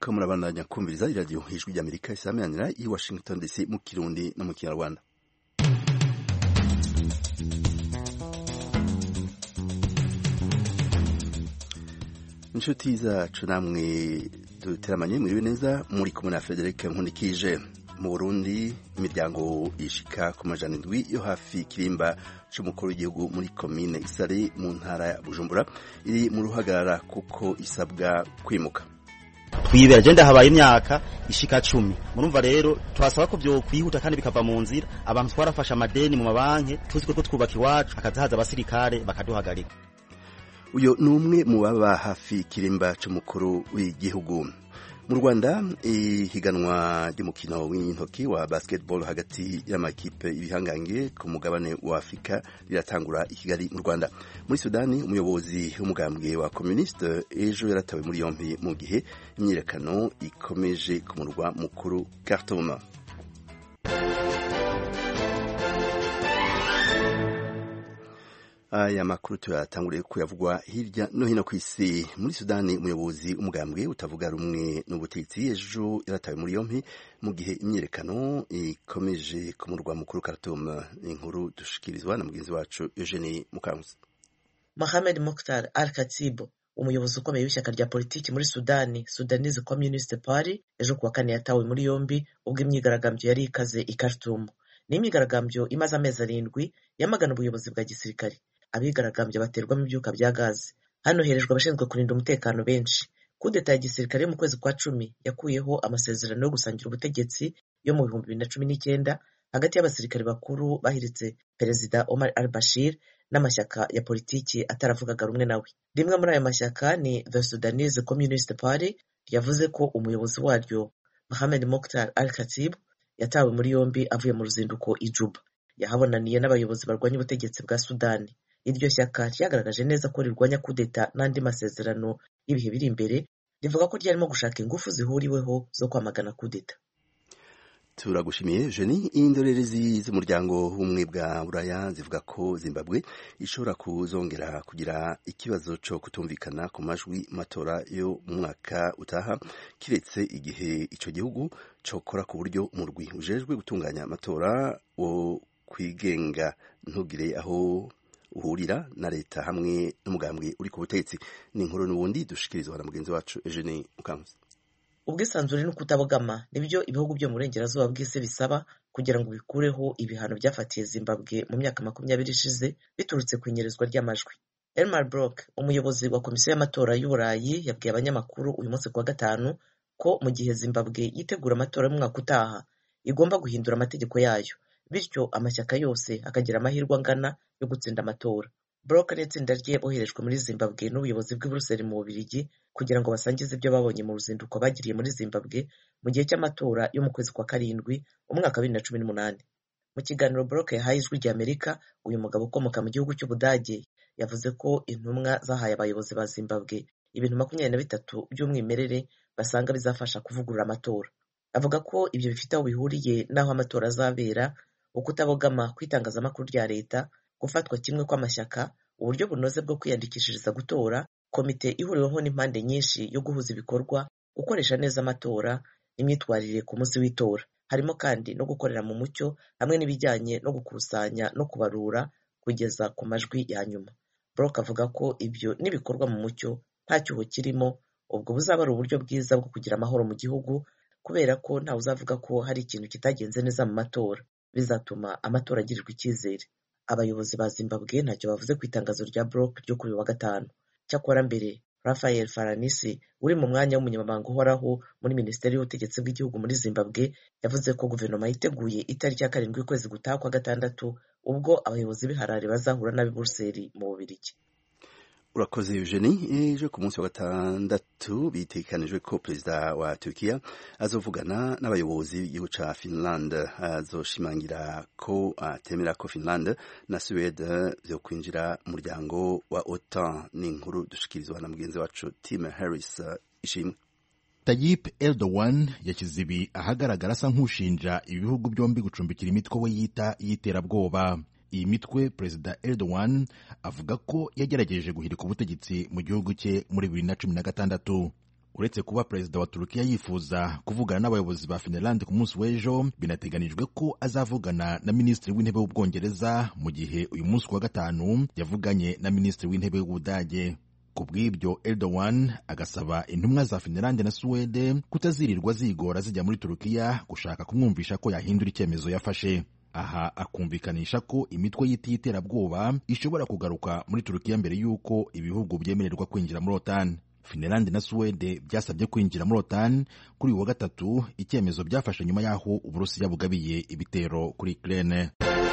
muriko murabandanya kumviriza iradiyo ijwi ry'Amerika isameranira i Washington DC mu Kirundi no mu Kinyarwanda. Inshuti zacu namwe duteramanye muri neza muri kumwe na Frederic Nkunikije. Mu Burundi imiryango ishika ku majana indwi yo hafi kirimba c'umukuru w'igihugu muri komine Isare mu ntara ya Bujumbura iri mu ruhagarara kuko isabwa kwimuka. Twibera je ndahabaye imyaka ishika 10. Murumva rero twasaba ko byo kwihuta kandi bikava mu nzira. Abantu twarafasha amadeni mu mabanki tuziko ko twubaka iwacu akazahaza abasirikare bakaduhagarika. Uyo numwe mu baba hafi kirimba c'umukuru w'igihugu. Mu Rwanda ihiganwa ry'umukino w'intoki wa basketball hagati y'amakipe ibihangange ku mugabane wa Afrika riratangura i Kigali mu Rwanda. Muri Sudani umuyobozi w'umugambwe wa Communiste ejo yaratawe muri yompi mu gihe imyirekano ikomeje ku murwa mukuru Khartoum. Aya makuru tuyatanguriye kuyavugwa hirya no hino ku isi. Muri Sudani umuyobozi umugambwe utavuga rumwe n'ubutegetsi ejo yaratawe muri yompi mu gihe imyirekano ikomeje ku murwa mukuru Khartoum. Inkuru dushikirizwa na mugenzi wacu Eugenie Mukankusi. Mohamed Mokhtar Al-Khatib umuyobozi ukomeye w'ishyaka rya politiki muri Sudani Sudanese Communist Party ejo kuwa kane yatawe muri yombi ubwo imyigaragambyo yari ikaze i Khartoum. Ni imyigaragambyo imaze amezi 7 yamagana ubuyobozi bwa gisirikare. Abigaragambye baterwamo ibyuka bya gazi. Hano herejwe abashinzwe kurinda umutekano benshi. Kudeta ya gisirikare mu kwezi kwa 10 yakuyeho amasezerano yo gusangira ubutegetsi yo mu 2019 hagati y'abasirikare bakuru bahiritse Perezida Omar al-Bashir n'amashyaka ya politiki ataravugaga rumwe nawe. Rimwe muri ayo mashyaka ni The Sudanese Communist Party yavuze ko umuyobozi waryo Mohamed Mokhtar Al-Khatib yatawe muri yombi avuye mu ruzinduko i Juba. Yahabonaniye n'abayobozi barwanya ubutegetsi bwa Sudani. Iryo shyaka ryagaragaje neza ko rirwanya kudeta n'andi masezerano y'ibihe biri imbere, rivuga ko ryarimo gushaka ingufu zihuriweho zo kwamagana kudeta. Turagushimiye Jenny. Indorerezi z'umuryango w'ubumwe bwa Buraya zivuga ko Zimbabwe ishobora kuzongera kugira ikibazo cyo kutumvikana ku majwi matora yo mu mwaka utaha kiretse igihe ico gihugu cokora ku buryo umurwi ujejwe gutunganya amatora wo kwigenga ntugire aho uhurira na leta hamwe n'umugambwe uri ku butegetsi. Ni inkuru n'ubundi dushikirizwa na mugenzi wacu Eugenie Mukankusi. Ubwisanzure no kutabogama nibyo ibihugu byo mu burengerazuba bw'isi bisaba kugira ngo bikureho ibihano byafatiye Zimbabwe mu myaka 20 ishize biturutse ku inyerezwa ry'amajwi. Elmar Brok umuyobozi wa komisiyo y'amatora y'Uburayi yabwiye abanyamakuru uyu munsi kuwa gatanu ko mu gihe Zimbabwe yitegura amatora y'umwaka utaha igomba guhindura amategeko yayo bityo amashyaka yose akagira amahirwe angana yo gutsinda amatora. Brok n'itsinda rye boherejwe muri Zimbabwe n'ubuyobozi bw'i Brussels mu Bubiligi kugira ngo basangize ibyo babonye mu ruzinduko bagiriye muri Zimbabwe mu gihe cy'amatora yo mu kwezi kwa 7 umwaka 2018. Mu kiganiro Brok yahaye ijwi ry'Amerika, uyu mugabo ukomoka mu gihugu cy'Ubudage yavuze ko intumwa zahaye abayobozi ba Zimbabwe ibintu 23 by'umwimerere basanga bizafasha kuvugurura amatora. Avuga ko ibyo bifite aho bihuriye n'aho amatora azabera, ukutabogama kwitangazamakuru rya leta, gufatwa kimwe kw'amashyaka, uburyo bunoze bwo kwiyandikishiriza gutora, komite ihuriweho n'impande nyinshi yo guhuza ibikorwa, gukoresha neza amatora, imyitwarire ku munsi w'itora. Harimo kandi no gukorera mu mucyo hamwe n'ibijyanye no gukusanya no kubarura kugeza ku majwi ya nyuma. Brok avuga ko ibyo nibikorwa mu mucyo nta cyuho kirimo, ubwo buzaba ari uburyo bwiza bwo kugira amahoro mu gihugu kubera ko nta uzavuga ko hari ikintu kitagenze neza mu matora. Bizatuma amatora agirirwa icyizere. Abayobozi ba Zimbabwe ntacyo bavuze ku itangazo rya Brok ryo kuri wa gatanu. Cyakora mbere Rafael Faranisi uri mu mwanya w'umunyamabanga uhoraho muri Minisiteri y'Ubutegetsi bw'igihugu muri Zimbabwe yavuze ko guverinoma yiteguye itariki ya 7 ukwezi gutaha kwa 6 ubwo abayobozi b'iharare bazahura n'abi Brussels mu Bubiligi. Urakoze Eugenie. Ejo ku munsi wa 6 bitekanijwe ko perezida wa Turkiya azovugana n'abayobozi b'igihugu ca Finland, azoshimangira ko atemera ko Finland na Sweden byo kwinjira mu muryango wa OTAN. Ni inkuru dushikirizwa na mugenzi wacu Tim Harris. Ishimwe Tayyip Erdogan yashyize ibi ahagaragara asa nk'ushinja ibihugu byombi gucumbikira imitwe we yita y'iterabwoba. Iyi mitwe Perezida Erdogan avuga ko yagerageje guhirika ubutegetsi mu gihugu cye muri 2016. uretse kuba perezida wa Turukiya yifuza kuvugana n'abayobozi ba Finland ku munsi w'ejo, binateganijwe ko azavugana na minisitiri w'intebe w'Ubwongereza mu gihe uyu munsi wa gatanu yavuganye na minisitiri w'intebe w'Ubudage. Ku bw'ibyo Erdogan agasaba intumwa za Finland na Suwede kutazirirwa zigora zijya muri Turukiya gushaka kumwumvisha ko yahindura icyemezo yafashe. Aha akumvikanisha ko imitwe y'iterabwoba ishobora kugaruka muri Turukiya mbere y'uko ibihugu byemererwa kwinjira muri OTAN. Finland na Suwede byasabye kwinjira muri OTAN kuri uyu wa gatatu, icyemezo byafashe nyuma y'aho Uburusiya bugabiye ibitero kuri Ukraine.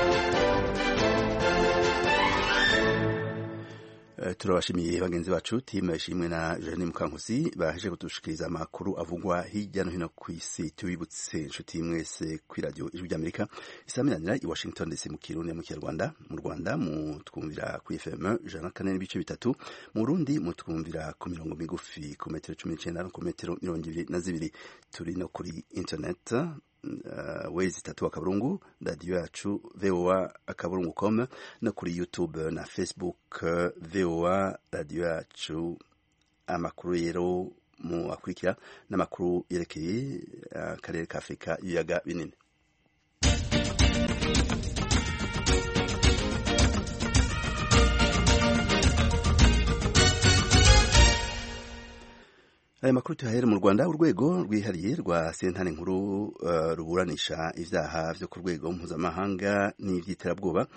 Turabashimiye bagenzi bacu timu ishimwe na Jeanne Mukankusi baje kudushikiriza amakuru avugwa hirya no hino ku isi. Tubibutse inshuti mwese ku radio Ijwi ry'Amerika isaminanira i Washington DC mu Kirundi mu Kinyarwanda. Mu Rwanda mu twumvira ku FM 104.3, mu Burundi mu twumvira ku mirongo migufi ku metero 19 no ku metero 22. Turi no kuri internet wezi 3 akaburungu radio yacu voa.com no kuri YouTube na Facebook voa radio yacu. Amakuru rero mu akurikira n'amakuru yerekeye akarere ka Afrika y'ibiyaga binini. Aya makuru tuhahere mu Rwanda. Urwego rwihariye rwa sentare nkuru ruburanisha ivyaha vyo ku rwego mpuzamahanga n'ivy'iterabwoba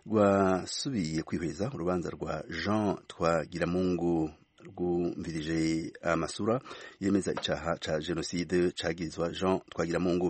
rwasubiye kwihweza urubanza rwa Jean Twagiramungu rwumvirije amasura yemeza icaha ca genocide cagizwa Jean Twagiramungu.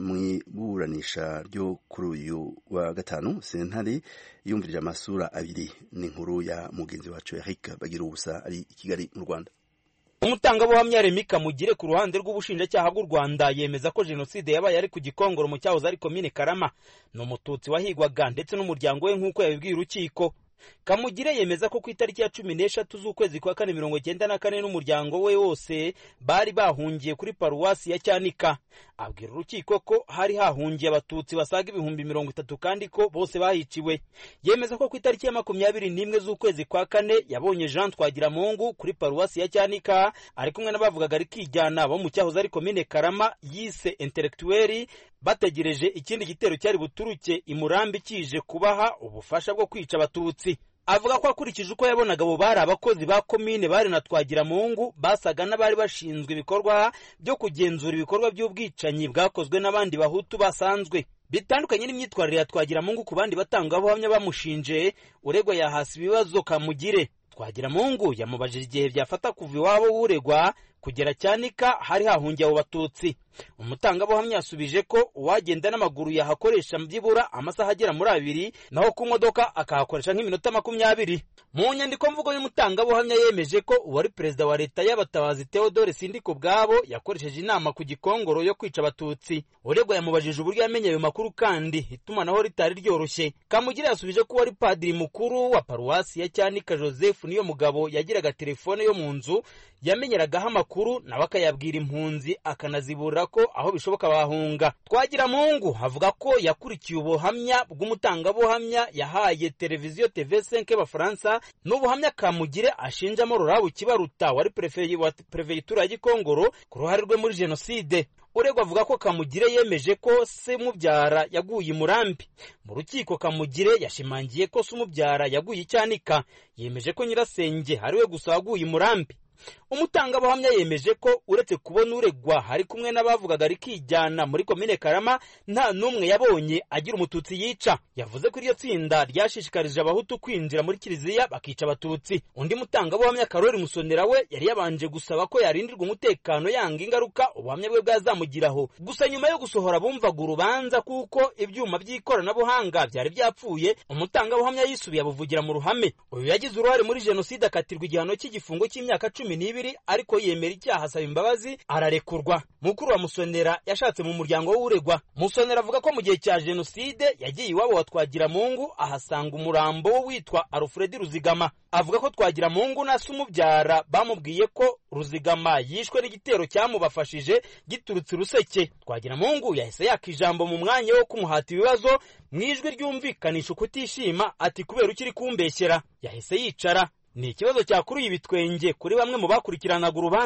Mwiburanisha ryo kuri uyu wa gatanu sentare yumvirije amasura abiri. Ni inkuru ya mugenzi wacu Eric Bagirubusa ari i Kigali mu Rwanda. Umutangabuhamya Remy Kamugire ku ruhande rw'ubushinjacyaha bw'u Rwanda yemeza ko genocide yabaye ari ku Gikongoro mu cyahoze ari komine Karama, n'umututsi wahigwaga ndetse n'umuryango we nk'uko yabibwiye urukiko. Kamugire yemeza ko ku itariki ya 13 z'ukwezi kwa 1994 n'umuryango we wose bari bahungiye kuri paruwasi ya Cyanika. Abwira urukiko ko hari hahungiye abatutsi basaga 30,000 kandi ko bose bahiciwe. Yemeza ko ku itariki ya 21 z'ukwezi kwa 4 yabonye Jean Twagiramungu kuri paruwasi ya Cyanika ari kumwe n'abavugaga ari kijyana bo mu cyahoze ari komine Karama yise intellectuel, bategereje ikindi gitero cyari buturuke i Murambi kije kubaha ubufasha bwo kwica abatutsi. Avuga ko akurikije uko yabonaga abo bari abakozi ba komine bari na Twagiramungu basaga n'abari bashinzwe ibikorwa byo kugenzura ibikorwa by'ubwicanyi bwakozwe n'abandi bahutu basanzwe. Bitandukanye n'imyitwarire ya Twagiramungu ku bandi batangabuhamya bamushinje, uregwa yahasi ibibazo Kamugire. Twagiramungu yamubajije igihe byafata kuva iwabo w'uregwa kugera Cyanika hari hahungiye abo batutsi. Umutangabuhamya yasubije ko uwagenda n'amaguru yahakoresha byibura amasaha agera muri 2 naho ku modoka akahakoresha nk'iminota 20. Mu nyandiko mvugo y'umutangabuhamya yemeje ko uwari perezida wa leta y'abatabazi Theodore Sindikubwabo yakoresheje inama ku Gikongoro yo kwica abatutsi. Uregwa yamubajije uburyo yamenye ayo makuru kandi itumanaho ritari ryoroshye. Kamugire yasubije ko wari padiri mukuru wa paruwasi ya Cyanika Joseph niyo mugabo yagiraga telefone yo mu nzu yamenyeragaho amakuru nawe akayabwira impunzi akanazibura ko aho bishoboka bahunga. Twagiramungu avuga ko yakurikiye ubuhamya bw'umutangabuhamya yahaye televiziyo TV5 y'Abafaransa n'ubuhamya Kamugire ashinjamo Rurabu Kibaruta wari prefegitura ya Gikongoro ku ruhare rwe muri genocide. Uregwa avuga ko Kamugire yemeje ko se mubyara yaguye i Murambi. Mu rukiko Kamugire yashimangiye ko se mubyara yaguye i Cyanika, yemeje ko nyirasenge hariwe gusa waguye i Murambi. Umutangabuhamya yemeje ko uretse kubona uregwa hari kumwe n'abavugaga ari kijyana muri komine Karama nta numwe yabonye agira umututsi yica. Yavuze ko iryo tsinda ryashishikarije abahutu kwinjira muri kiliziya bakica abatutsi. Undi mutangabuhamya Karoli Musonera we yari yabanje gusaba ko yarindirwa umutekano yanga ingaruka ubuhamya bwe bwazamugiraho. Gusa nyuma yo gusohora bumvaga urubanza kuko ibyuma by'ikoranabuhanga byari byapfuye, umutangabuhamya yisubiye abuvugira mu ruhame. Uyu yagize uruhare muri genocide akatirwa igihano cy'igifungo cy'imyaka 12 ariko yemera icyaha asaba imbabazi ararekurwa. Mukuru wa Musonera yashatse mu muryango w'uregwa. Musonera avuga ko mu gihe cya genocide yagiye iwabo wa Twagiramungu ahasanga umurambo witwa Alfred Ruzigama. Avuga ko Twagiramungu na se umubyara bamubwiye ko Ruzigama yishwe n'igitero cyamubafashije giturutse Ruseke. Twagiramungu yahise yakijambo mu mwanya wo kumuhata ibibazo mwijwi ryumvikanisha kutishima ati kubera ukiri kumbeshyera. Yahise yicara. Ni ikibazo cyakuruye ibitwenge kuri bamwe mu bakurikiranaga urubanza.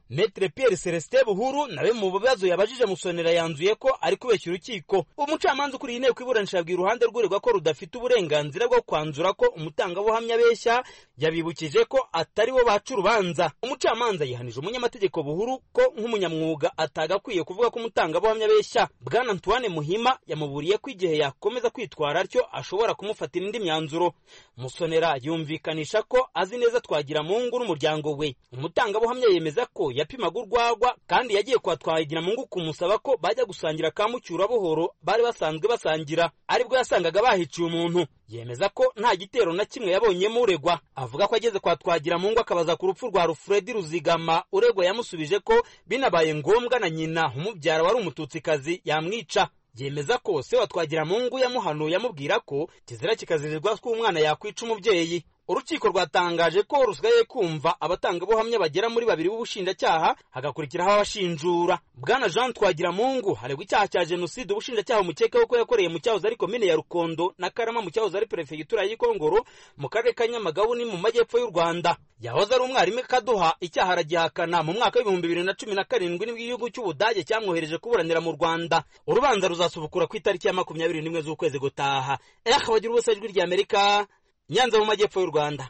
Maître Pierre Celestin Buhuru nawe mu bibazo yabajije Musonera yanzuye ko ari kubeshya urukiko. Umucamanza ukuriye inteko iburanisha yabwiye uruhande rw'uregwa ko rudafite uburenganzira bwo kwanzura ko umutangabuhamya abeshya, yabibukije ko atari bo baca urubanza. Umucamanza yihanije umunyamategeko Buhuru ko nk'umunyamwuga atagakwiye kuvuga ko umutangabuhamya abeshya. Bwana Antoine Muhima yamuburiye ko igihe yakomeza kwitwara atyo ashobora kumufatira indi myanzuro. Musonera yumvikanisha ko azi neza Twagiramungu n'umuryango we. Umutangabuhamya yemeza ko yapimaga urwagwa kandi yagiye kwa Twagiramungu kumusaba ko bajya gusangira kamucyura buhoro bari basanzwe basangira, aribwo yasangaga bahiciye umuntu. Yemeza ko nta gitero na kimwe yabonyemo uregwa. Avuga ko ageze kwa Twagiramungu akabaza ku rupfu rwa Rufredi Ruzigama, uregwa yamusubije ko binabaye ngombwa na nyina umubyara wari umututsikazi yamwica. Yemeza ko se wa Twagiramungu yamuhanuye amubwira ko kizira kikazirirwa ko umwana yakwica umubyeyi. Urukiko rwatangaje ko rusigaye kumva abatangabuhamya bagera muri 2 b'ubushinjacyaha, hagakurikiraho abashinjura. Bwana Jean Twagiramungu haregwa icyaha cya jenoside ubushinjacyaha umukeka ko yakoreye mu cyahoze ari komine ya Rukondo na Karama mu cyahoze ari prefegitura y'Ikongoro mu karere ka Nyamagabe ni mu majyepfo y'u Rwanda. Yahoze ari umwarimu Kaduha icyaha aragihakana. Mu mwaka wa 2017 nibwo igihugu cy'Ubudage cyamwohereje kuburanira mu Rwanda. Urubanza ruzasubukura ku itariki ya 21 z'ukwezi gutaha. Bagira ubuse ijwi rya Amerika, Nyanza mu majyepfo y'u Rwanda.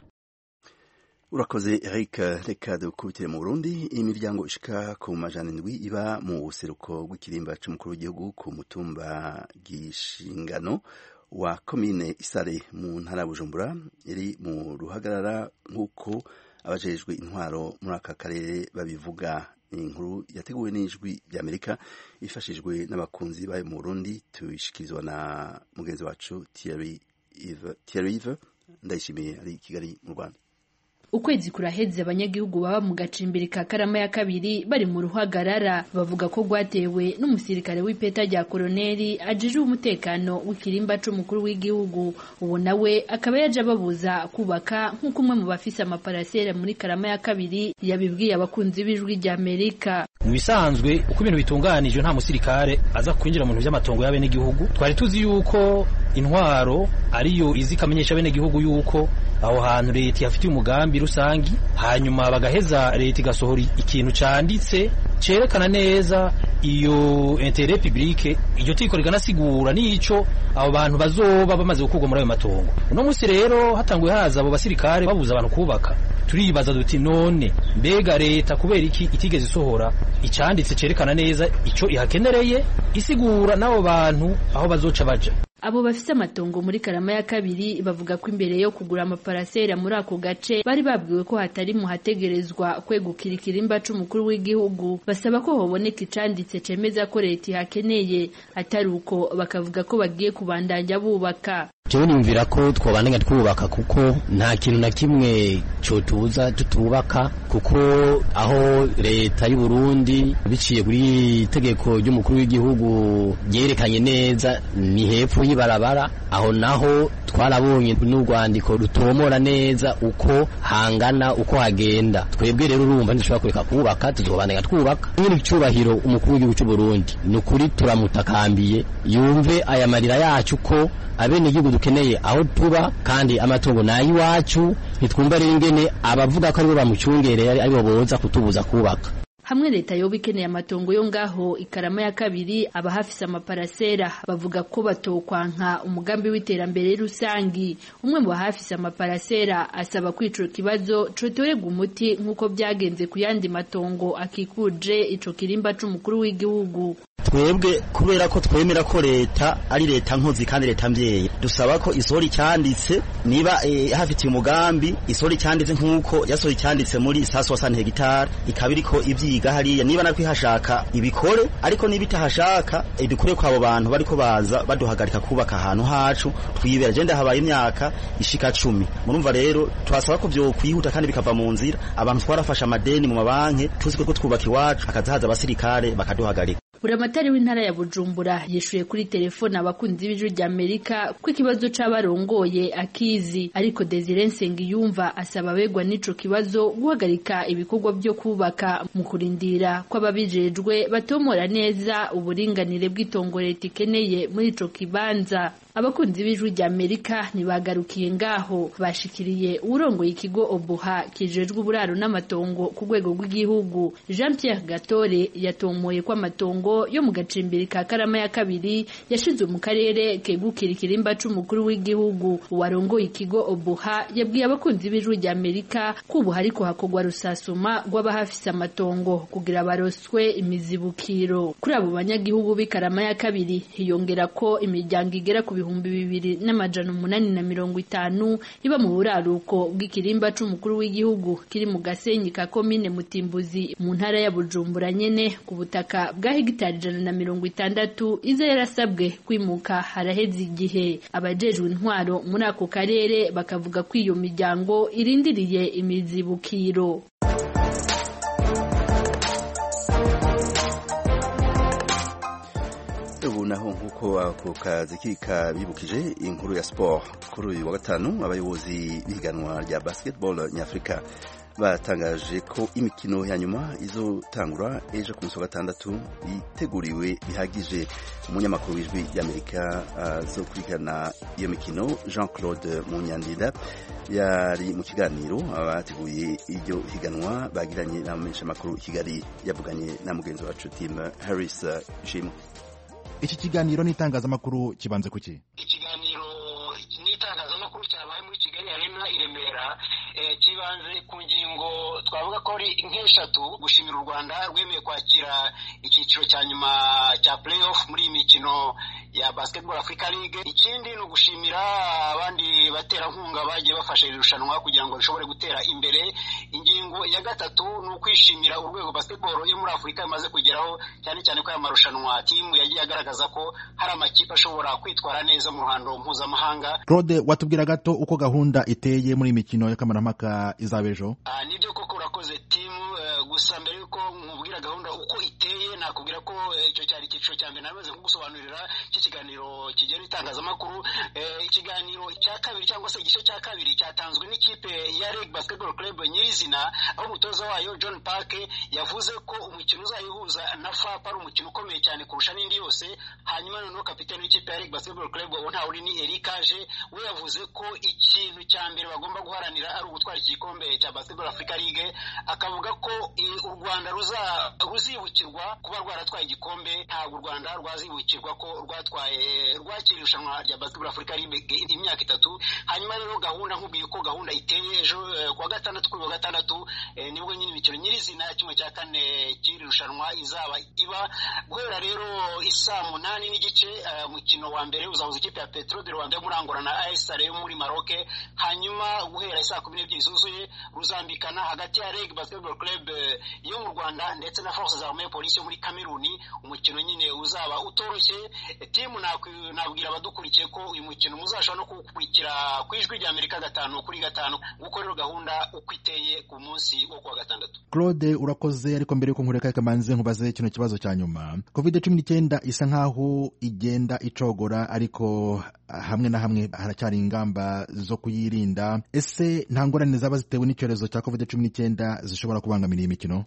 Urakoze Eric. Reka dukubitire mu Burundi. Imiryango ishika ku majana 7 iba mu buseruko bw'ikirimba c'umukuru w'igihugu ku mutumba Gishingano wa komine Isare mu ntara ya Bujumbura iri mu ruhagarara nk'uko abajejwe intwaro muri aka karere babivuga. Inkuru yateguwe n'ijwi rya Amerika ifashijwe n'abakunzi bayo mu Burundi, tuyishikirizwa na mugenzi wacu Thierry Yves Ndayishimiye ari Kigali mu Rwanda. Ukwezi kuraheze abanyagihugu baba mu gacimbiri ka Karama ya kabiri bari mu ruhagarara, bavuga ko gwatewe n'umusirikare w'ipeta rya koloneli ajije umutekano w'ikirimba c'umukuru w'igihugu. Ubu nawe akaba yaje babuza kubaka nk'uko umwe mu bafise amaparasera muri Karama ya kabiri yabibwiye abakunzi b'ijwi rya Amerika. Mu bisanzwe uko ibintu bitunganije nta musirikare aza kwinjira mu bintu by'amatongo y'abene igihugu. Twari tuzi yuko intwaro ariyo izikamenyesha bene igihugu yuko aho hantu leta yafitiye umugambi rusangi, hanyuma bagaheza leta igasohora ikintu canditse cerekana neza iyo intérêt public. Iryo tiko riganasigura nico abo bantu bazoba bamaze gukurwa muri ayo matongo. Uno musi rero hatanguye haza abo basirikare babuza abantu kubaka. Turibaza duti none mbega leta kubera iki itigeze isohora icanditse cerekana neza ico ihakenereye, isigura n'abo bantu aho bazoca baja. Abo bafise amatongo muri Karama ya kabiri bavuga ko imbere yo kugura amaparasera muri ako gace bari babwiwe ko hatari mu hategerezwa kwegukira ikirimba c'umukuru w'igihugu. Basaba ko hoboneka icanditse cemeza ko leta ihakeneye, atari uko bakavuga ko bagiye kubandanya bubaka. Jewe nimvira ko twobandanya twubaka kuko nta kintu na kimwe cotuza tutubaka, kuko aho leta y'u Burundi biciye kuri itegeko ry'umukuru w'igihugu ryerekanye neza ni hepfo y'ibarabara. Aho naho twarabonye n'urwandiko rutomora neza uko hangana uko hagenda. Twebwe rero urumva ntishobora kureka kubaka, tuzobandanya twubaka. Nyiri icubahiro umukuru w'igihugu cy'u Burundi nukuri turamutakambiye yumve aya marira yacu ko abene igihugu dukeneye aho tuba kandi amatongo nayi wacu. Nitwumva rero ingene abavuga ko ari bo bamucungereye ari bo boza kutubuza kubaka. Hamwe leta yoba ikeneye amatongo yo ngaho Ikarama ya kabiri, abahafise amaparasera bavuga ko batokwanka umugambi w'iterambere rusangi. Umwe mu bahafise amaparasera asaba kwicura kibazo cotorega umuti nk'uko byagenze ku yandi matongo akikuje ico kirimba c'umukuru w'igihugu. Twebwe kubera ko twemera ko leta ari leta nkozi kandi leta mvyeyi, dusaba ko isori cyanditse niba hafitiye umugambi isori cyanditse nk'uko yasori cyanditse muri 160 hegitari ikabiri ko ivyiga hariya, niba nakwi hashaka ibikore, ariko niba itahashaka idukure kwa abo bantu bariko baza baduhagarika kubaka ahantu hacu twibera. Je ndahabaye imyaka ishika 10. Murumva rero twasaba ko byo kwihuta kandi bikava mu nzira. Abantu twarafasha amadeni mu mabanki tuzi ko twubaka iwacu, akazahaza abasirikare bakaduhagarika. Buramatari w'intara ya Bujumbura yishuye kuri telefone abakunzi b'ijwi rya Amerika ko ikibazo c'abarongoye akizi, ariko Desire Nsengiyumva asaba abegwa n'ico kibazo guhagarika ibikorwa byo kubaka mu kurindira ko ababijejwe batomora neza uburinganire bw'itongo leta ikeneye muri ico kibanza. abakunzi b'ijwi rya Amerika ntibagarukiye ngaho, bashikiriye urongoye ikigo Obuha kijejwe uburaro n'amatongo ku rwego rw'igihugu. Jean Pierre Gatore yatomoye ko amatongo yo mu gacimbiri ka Karama ya kabiri yashizwe mu karere kegukira ikirimba c'umukuru w'igihugu. Uwarongoye ikigo Obuha yabwiye abakunzi b'ijwi rya Amerika ko ubu hariko hakorwa rusasuma rw'abahafise amatongo kugira baroswe imizibukiro. Kuri abo banyagihugu b'Ikarama ya kabiri hiyongera ko imiryango igera ku 2850 iba mu buraruko bw'ikirimba c'umukuru w'igihugu kiri mu Gasenyi ka komine Mutimbuzi mu ntara ya Bujumbura nyene ku butaka bwa hegitari 160 iza yarasabwe kwimuka haraheze igihe. Abajejwe intwaro muri ako karere bakavuga ko iyo miryango irindiriye imizibukiro. Ubu naho nk'uko ako kazi bibukije inkuru ya sport kuri uyu wa gatanu, abayobozi b'ihiganwa rya basketball nyafrika batangaje ko imikino ya nyuma izotangura ejo ku munsi wa gatandatu iteguriwe bihagije. Umunyamakuru w'ijwi ry'Amerika azokurikirana iyo mikino Jean-Claude Munyandida yari mu kiganiro abateguye iryo higanwa bagiranye n'abamenyeshamakuru i Kigali, yavuganye na mugenzi wacu Tim Harris Shimo. Iki kiganiro n'itangazamakuru kibanze kuki? Ikiganiro n'itangazamakuru cyabaye muri Kigali Arena i Remera kibanze ku ngingo twavuga ko ari nk'eshatu: gushimira u Rwanda rwemeye kwakira icyiciro cya nyuma cya playoff muri imikino ya Basketball Africa League. Ikindi ni ugushimira abandi baterankunga bagiye bafasha irushanwa kugira ngo rishobore gutera imbere. Ingingo ya gatatu ni ukwishimira urwego basketball yo muri Afurika imaze kugeraho, cyane cyane ko aya marushanwa timu yagiye agaragaza ko hari amakipe ashobora kwitwara neza mu ruhando mpuzamahanga. Claude, watubwira gato uko gahunda iteye muri imikino y'akamaramaka izaba ejo? Nibyo koko urakoze timu, gusa mbere yuko nkubwira gahunda uko iteye nakubwira ko icyo cyari icyiciro cya mbere namaze kugusobanurira cy'ikiganiro kigera itangazamakuru. Ikiganiro cya kabiri cyangwa se igice cya kabiri cyatanzwe n'ikipe ya Reg Basketball Club nyirizina, aho umutoza wayo John Park yavuze ko umukino uzayihuza na FAP ari umukino ukomeye cyane kurusha n'indi yose. Hanyuma noneho kapiteni w'ikipe ya Reg Basketball Club ntawe uri ni Erikaje, we yavuze ko ikintu cya mbere bagomba guharanira ari ugutwara igikombe cya Basketball Africa League. Akavuga ko u Rwanda ruzibukirwa kuba rwaratwaye igikombe, ntabwo u Rwanda rwazibukirwa ko rwakira irushanwa rya Basketball Africa League imyaka 3. Hanyuma rero gahunda nkubwiye ko gahunda iteye ejo kuwa gatandatu, kuri wa gatandatu nibwo nyine imikino nyirizina kimwe cya kane cy'iri rushanwa izaba iba guhera rero isaa 8:30. Umukino wa mbere uzahuza ikipe ya Petro de Rwanda muri Angola na AS yo muri Maroc. Hanyuma guhera saa 12 zuzuye ruzambikana hagati ya Reg Basketball Club yo mu Rwanda ndetse na Forces Armées Police yo muri Cameroon. Umukino nyine uzaba utoroshye. Timu nabwira abadukurikiye ko uyu mukino muzashobora no kuwukurikira ku ijwi rya Amerika 5/5 guko rero gahunda uko iteye ku munsi wo kuwa gatandatu. Claude, urakoze. Ariko mbere yuko nkureka kamanze nkubaze kino kibazo cya nyuma. COVID-19 isa nkaho igenda icogora, ariko hamwe na hamwe haracyari ingamba zo kuyirinda. Ese nta ngorane zaba zitewe n'icyorezo cya COVID-19 zishobora kubangamira iyi mikino?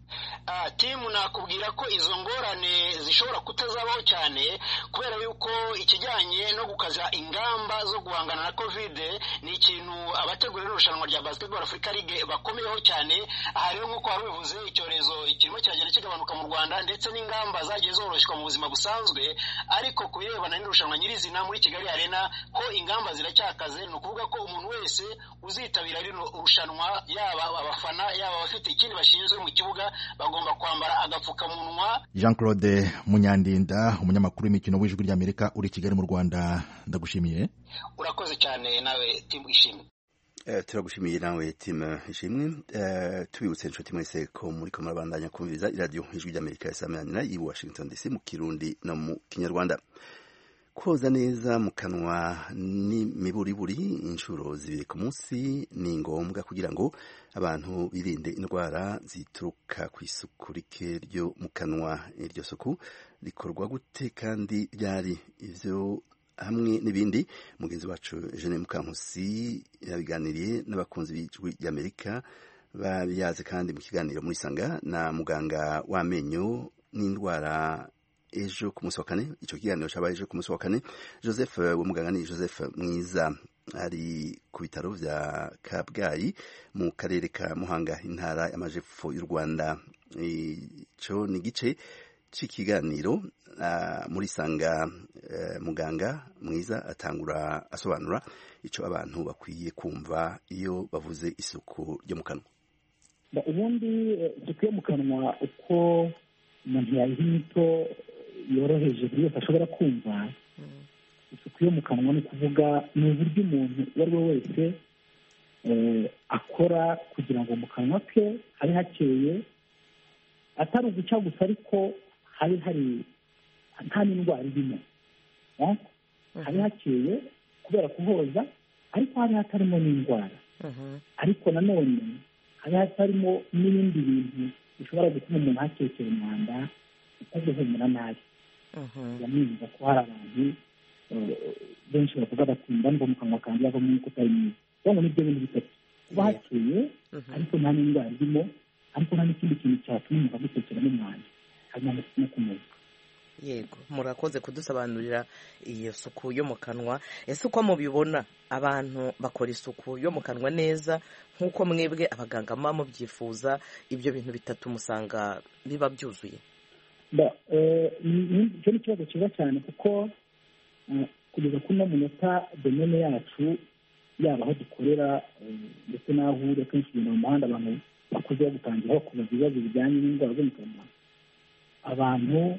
Timu nakubwira ko izo ngorane zishobora kutazabaho cyane, kubera yuko ikijyanye no gukaza ingamba zo guhangana na COVID ni ikintu abategura irushanwa rya Basketball Africa League bakomeyeho cyane. Aha rero nk'uko wari bivuze, icyorezo kirimo kiragenda kigabanuka mu Rwanda ndetse n'ingamba zagiye zoroshywa mu buzima busanzwe, ariko kubirebana n'irushanwa nyirizina muri Kigali Arena ho ingamba ziracyakaze. Ni ukuvuga ko umuntu wese uzitabira rino rushanwa, yaba abafana yaba abafite ikindi bashinzwe mu kibuga, bagomba kwambara agapfukamunwa. Jean-Claude Munyandinda, umunyamakuru w'imikino w'ijwi ry'Amerika uri Kigali mu Rwanda, ndagushimiye. Urakoze cyane nawe timu ishimwe. Turagushimiye nawe Tim Ishimwe. Tubibutse inshuti mwese ko muri ko murabandanya kumviriza radio ijwi ry'Amerika yasamanira i Washington DC mu Kirundi no mu Kinyarwanda. Koza neza mu kanwa n'imiburiburi inshuro 2 ku munsi ni ngombwa kugira ngo abantu birinde indwara zituruka ku isuku rike ryo mu kanwa. Iryo suku rikorwa gute kandi ryari? Ivyo hamwe n'ibindi mugenzi wacu Jeanne Mukankusi yabiganiriye n'abakunzi b'ijwi ry'Amerika babiyaze kandi mu kiganiro muri Sanga na muganga w'amenyo n'indwara ejo ku munsi wa kane. Ico kiganiro cabaye ejo ku munsi wa kane. Joseph w'umuganga ni Joseph Mwiza ari ku bitaro vya Kabgayi mu karere ka Muhanga intara y'amajepfo y'u Rwanda. Ico ni gice c'ikiganiro muri sanga muganga Mwiza atangura asobanura ico abantu bakwiye kumva iyo bavuze isuku ryo mu kanwa. Ubundi isuku yo mu kanwa uko umuntu yayiha inyito yoroheje buri wese ashobora kumva, isuku yo mu kanwa ni ukuvuga ni uburyo umuntu uwo ari we wese akora kugira ngo mu kanwa ke habe hakeye, atari uguca gusa ariko habe hari nta n'indwara irimo, habe hakeye kubera kuhoza ariko habe hatarimo n'indwara, ariko nanone habe hatarimo n'ibindi bintu bishobora gutuma umuntu hakekera umwanda utagihumura nabi. Yamwumva ko hari abantu benshi bavuga bati ndumva mu kanwa kanjye havamo umwuka utari mwiza. Rero nibyo bintu bitatu, kuba hakeye ariko nta n'indwara irimo, ariko nta n'ikindi kintu cyatuma umuntu agutekera n'umwanda harimo no kumuza. Yego, murakoze kudusobanurira iyo suku yo mu kanwa. Ese uko mubibona abantu bakora isuku yo mu kanwa neza nk'uko mwebwe abaganga muba mubyifuza, ibyo bintu bitatu musanga biba byuzuye? Icyo ni ikibazo cyiza cyane kuko kugeza kuri no munota domene yacu yaba aho dukorera ndetse n'aho uri akenshi ugenda mu muhanda abantu bakuze bagutangira kubaza ibibazo bijyanye n'indwara zo mu kanwa. Abantu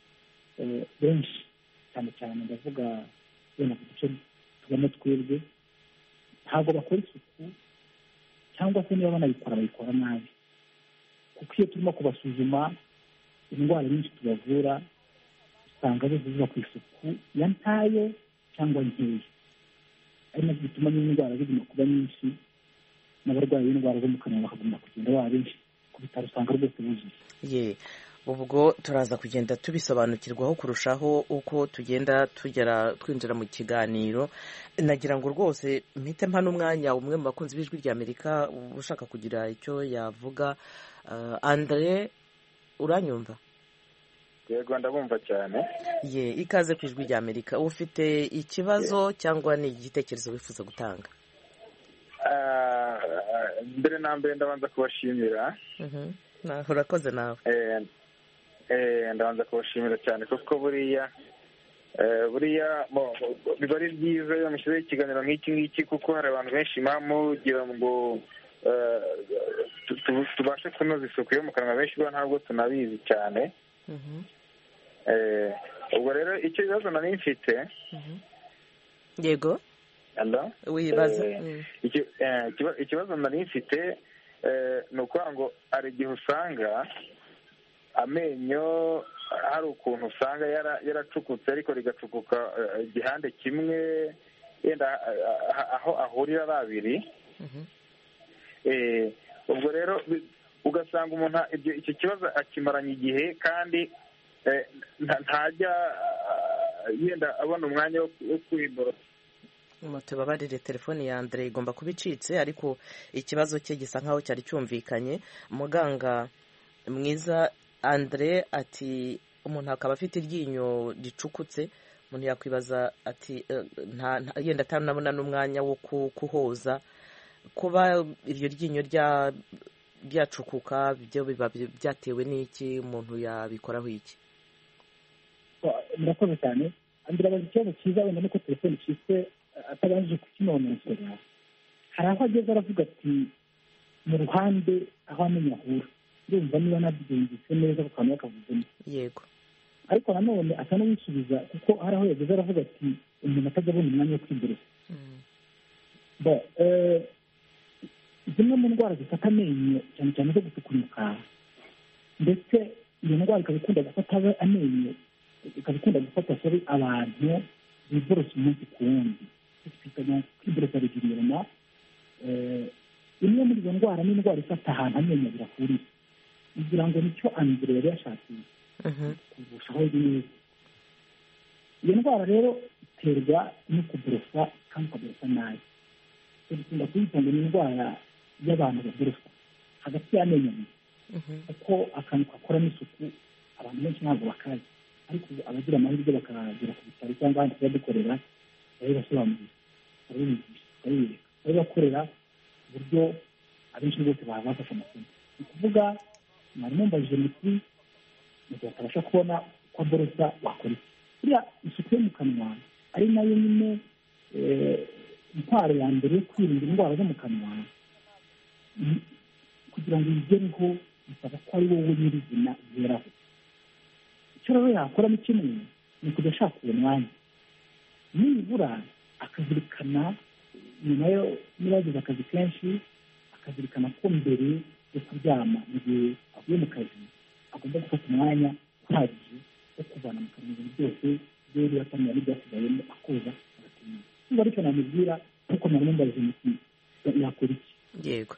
benshi cyane cyane ndavuga bene ku duce tubamo twebwe ntabwo bakora isuku, cyangwa se niba banayikora bayikora nabi, kuko iyo turimo kubasuzuma indwara nyinshi tubavura usanga zose ziva ku isuku ya ntayo cyangwa nkeya, ari nabyo bituma n'indwara ziguma kuba nyinshi n'abarwayi b'indwara zo mu kanwa bakaguma kugenda baba benshi ku bitaro usanga rwose buzuye. Ubwo turaza kugenda tubisobanukirwaho kurushaho uko tugenda twinjira mu kiganiro. Nagira ngo rwose mpite mpa n'umwanya umwe mu bakunzi b'ijwi rya Amerika ushaka kugira icyo yavuga. Andre, uranyumva? Yego, ndabumva cyane. Ikaze ku ijwi rya Amerika. Ufite ikibazo cyangwa ni igitekerezo wifuza gutanga? Mbere na mbere ndabanza kubashimira. Urakoze nawe. Ndabanza kubashimira cyane kuko buriya biba ari byiza iyo mushyizeho ikiganiro nk'iki ngiki, kuko hari abantu benshi mugira ngo tubashe kunoza isuku yo mu kanwa, benshi bo ntabwo tunabizi cyane. Ubwo rero icyo bibazo nari mfite. Yego, wibaza. Ikibazo nari mfite ni ukuvuga ngo hari igihe usanga amenyo hari ukuntu usanga yaracukutse ariko rigacukuka igihande kimwe, yenda aho ahurira ari abiri. Ubwo rero ugasanga umuntu icyo kibazo akimaranye igihe kandi ntajya yenda abona umwanya wo kwiborosa. Tubabarire, telefoni ya Andre igomba kuba icitse, ariko ikibazo cye gisa nkaho cyari cyumvikanye. Muganga Mwiza, Andre ati umuntu akaba afite iryinyo ricukutse, umuntu yakwibaza ati yenda atanabona n'umwanya wo kuhoza, kuba iryo ryinyo ryacukuka byo biba byatewe n'iki? Umuntu yabikoraho iki? Murakoze cyane. Andre abaza ikibazo cyiza, wenda nuko telefoni icitse atabanje kukinonosora. Hari aho ageze aravuga ati mu ruhande aho amenyo ahura, urumva niba nabyumvise neza ku kanwa kavuzemo. Yego, ariko nanone asa n'uwisubiza kuko hari aho yageze aravuga ati umuntu atajya abona umwanya wo kwiborosa. Zimwe mu ndwara zifata amenyo cyane cyane zo gusukuruka, ndetse iyo ndwara ikaba ikunda gufata amenyo, ikaba ikunda gufata abantu biborosa umunsi ku wundi, twita kwiborosa regulierement. Imwe muri izo ndwara ni indwara ifata ahantu amenyo birahurira, kugira ngo nicyo Andre yari yashakiye kurushaho neza. Iyo ndwara rero iterwa no kuborosa kandi ukaborosa nabi. Dukunda kuyita ngo ni indwara y'abantu baborosa hagati y'amenyo abiri, kuko akantu gakoramo isuku abantu benshi ntabwo bakazi. ariko abagira amahirwe bakagera ku bitaro cyangwa ahandi tuba dukorera barabibasobanurira, barabibigisha, barabibereka, barabibakorera uburyo abenshi bose bafashe amasomo. Ni ukuvuga mwarimu mbajije muti mu gihe atabasha kubona uko aborosa wakora iki. Buriya isuku yo mu kanwa ari nayo nyine intwaro ya mbere yo kwirinda indwara zo mu kanwa. Kugira ngo uyigereho bisaba ko ari wowe nyirizina ugeraho. Icyo rero yakoramo kimwe ni ukujya ashaka uwo mwanya, nibura akazirikana nyuma yo niba yagize akazi kenshi, akazirikana ko mbere yo kuryama mu gihe avuye mu kazi agomba gufata umwanya uhagije wo kuvana mu kanwa ibintu byose byari yatamira n'ibyasigayemo akoza agatumira. Niba aricyo namubwira kuko nari mumbaje muti yakora iki. Yego.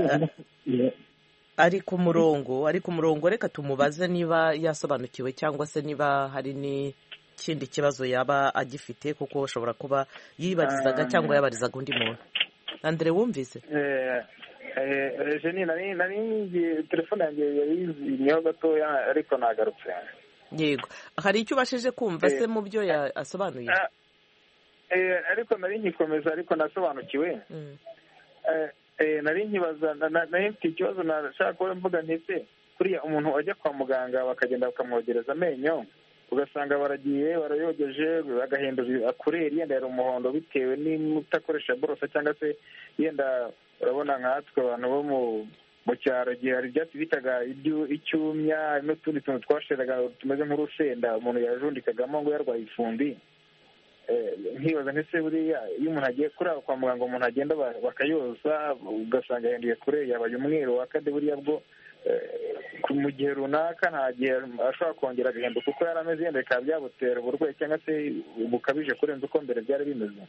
Ari ku murongo reka tumubaze niba yasobanukiwe cyangwa se niba hari n'ikindi kibazo yaba agifite, kuko ushobora kuba yibarizaga cyangwa yabarizaga undi muntu. Andre, wumvise? Jeni, nari telefone yanjye yayizimyeho gatoya ariko nagarutse. Yego. Hari icyo ubashije kumva se mu byo yasobanuye? Ariko nari nkikomeza ariko nasobanukiwe. Nari nkibaza, nari mfite ikibazo nashaka kuba mvuga ntese kuriya umuntu ajya kwa muganga bakagenda bakamwogereza amenyo, ugasanga baragiye barayogeje bagahindura akureri yenda yari umuhondo bitewe n'utakoresha borosa, cyangwa se yenda urabona nkatwe abantu bo mu cyaro gihe hari ibyatsi bitaga icyumya n'utundi tuntu twasheraga tumeze nk'urusenda umuntu yarajundikagamo ngo yarwaye ifumbi. Nkibaza ndetse buriya iyo umuntu agiye kuraba kwa muganga umuntu agenda bakayoza ugasanga yahinduye kure yabaye umweru wakade, buriya bwo mu gihe runaka nta gihe ashobora kongera agahinduka kuko yari ameze yenda bikaba byabutera uburwayi cyangwa se bukabije kurenza uko mbere byari bimeze.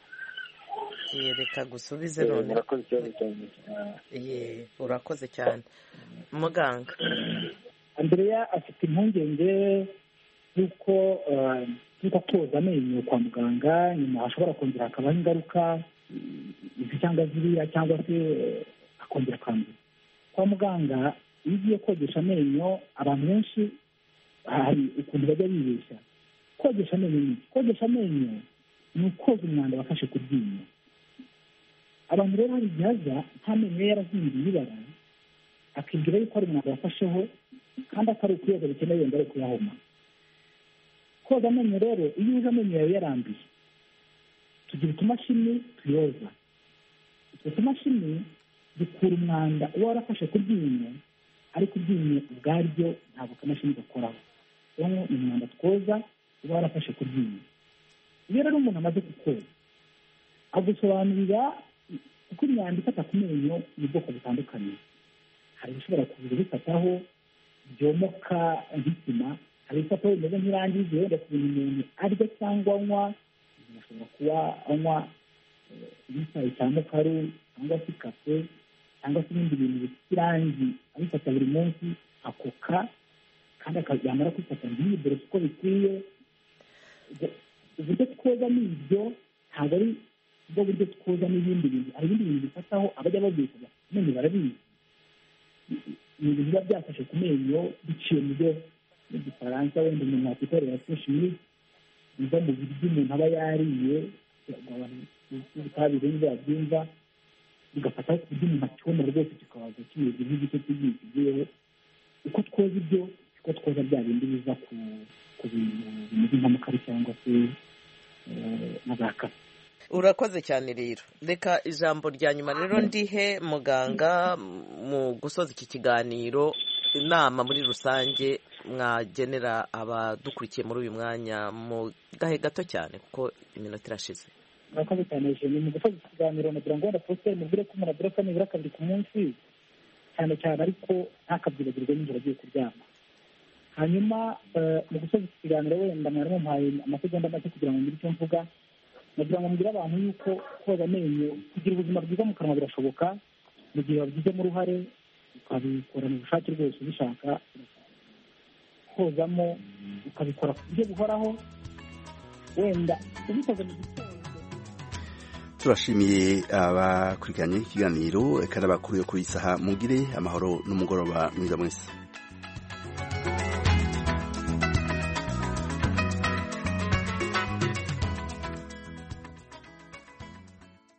Reka gusubize none. Urakoze cyane muganga. Andrea afite impungenge y'uko koza amenyo kwa muganga nyuma hashobora kongera hakabaho ingaruka izi cyangwa ziriya, cyangwa se akongera akandura. Kwa muganga iyo ugiye kogesha amenyo abantu benshi hari ukuntu bajya bibeshya. Kogesha amenyo ni ukoza umwanda wafashe ku ryinyo. Abantu rero hari igihe aza nta menyo yarahinduye ibara akibwira yuko ari umwanda wafasheho kandi atari ukuyoza bikeneye wenda ari kuyahoma. Koza amenyo rero iyo uzi amenyo yawe yarambiye tugira utumashini tuyoza. Utwo tumashini dukura umwanda uba warafashe ku ryinyo, ariko iryinyo ubwaryo ntabwo akamashini gakoraho. Rero ni umwanda twoza uba warafashe ku ryinyo. Iyo rero umuntu amaze kukoza agusobanurira uko imyanda ifata ku menyo mu bwoko butandukanye. Hari ibishobora kuza bifataho byomoka nk'isima, hari ibifataho bimeze nk'irangi wenda ku bintu umuntu arya cyangwa anywa. Umuntu ashobora kuba anywa nk'icyayi cya mukaru cyangwa se kafe cyangwa se ibindi bintu bifite irangi abifata buri munsi akoka, kandi yamara kwifata ntiyiborosa uko bikwiye. Uburyo twoza ni ibyo, ntabwo ari bwo buryo twoza n'ibindi bintu. Hari ibindi bintu bifataho abajya babyifuza amenyo barabizi. Ni ibintu biba byafashe ku menyo biciye mu byo n'igifaransa wenda umuntu yakwikorera fushimi biva mu biryo umuntu aba yariye, ubutabire ntibabyumva bigafataho ku buryo umuntu akibona rwose kikabaza kimeze nk'igice cy'igihe kigiyeho. Uko twoza ibyo siko twoza bya bindi biza ku bintu bimeze nk'amakara cyangwa se na za kafe. Urakoze cyane rero. Reka ijambo rya nyuma rero ndihe muganga mu gusoza iki kiganiro, inama muri rusange mwagenera abadukurikiye muri uyu mwanya mu gahe gato cyane kuko iminota irashize. Murakoze cyane Jeni, mu gusoza ikiganiro nagira ngo wenda poste mubwire ko umuntu aborosa nibura kabiri ku munsi cyane cyane, ariko ntakabyibagirwe nijoro agiye kuryama. Hanyuma mu gusoza ikiganiro wenda mwarimu mpaye amasegonda make kugira ngo ngire icyo mvuga. Nagira ngo mbwire abantu yuko koza amenyo kugira ubuzima bwiza mu kanwa birashoboka mu gihe wabigizemo uruhare ukabikorana ubushake rwose ubishaka. Kozamo ukabikora ku buryo buhoraho wenda ubikoze mu gitondo. Turashimiye abakurikiranye ikiganiro kandi abakuru yo kuri isaha mugire amahoro n'umugoroba mwiza mwese.